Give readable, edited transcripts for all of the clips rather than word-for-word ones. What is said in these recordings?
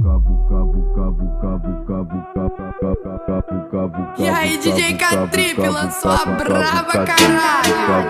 E aí, DJ K-Trip lançou a brava, caralho.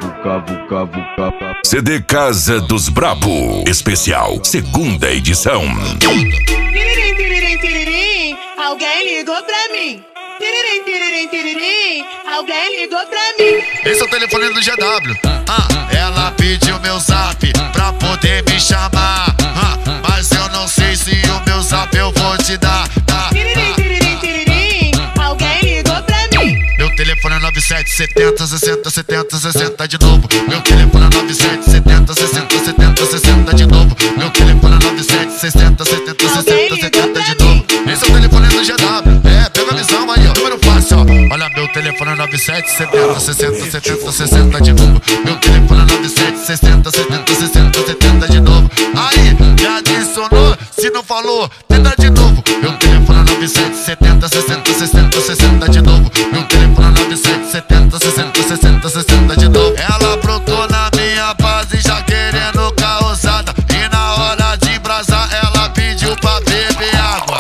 CD Casa dos Brabo, especial, segunda edição. Tiririm, tiririm, tiririm, alguém ligou pra mim. Tiririm, tiririm, tiririm, alguém ligou pra mim. Esse é o telefone do GW. Ela pediu meu zap pra poder me chamar. Mas eu não sei se o meu zap eu vou te dar. Tiririm, tiririm, tiririm, alguém ligou pra mim. Meu telefone é 9770 60 70 60 de novo. Meu telefone é 9770 60 70 60 de novo. Meu telefone é 9760 70 60 70 de novo. Esse é o telefone do GW. Pega a visão aí, ó. Número fácil, ó. Olha, meu telefone é 9770 60 70 60 de novo. Meu telefone é 9760 70 60 70 de novo. Aí, já adicionou? Se não falou, tenta de novo. Meu telefone é 9770 60 60 60 de novo. Meu telefone é 9770 60 60 60 de novo. Ela brotou na minha base já querendo causada. E na hora de embrasar ela pediu pra beber água.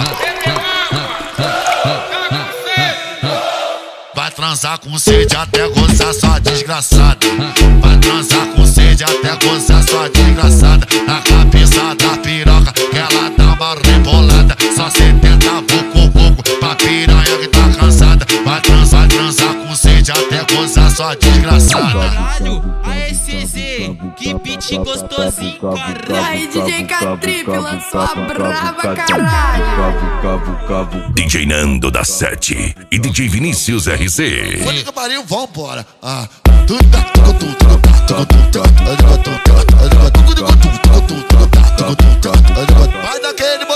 Vai transar com sede até gozar sua desgraçada. Vai transar com sede até gozar sua desgraçada. Na cabeça da piroca que ela dá uma rebolada. Só 70 vucu pra piranha que tá cansada. Vai transar com sede até gozar sua desgraçada. Caralho, aê CZ, que beat gostosinho, E caralho. aí, DJ K-Trip lançou a brava, caralho. DJ Nando da 7 e DJ Vinícius RC. Puta que pariu, vambora. Vai daquele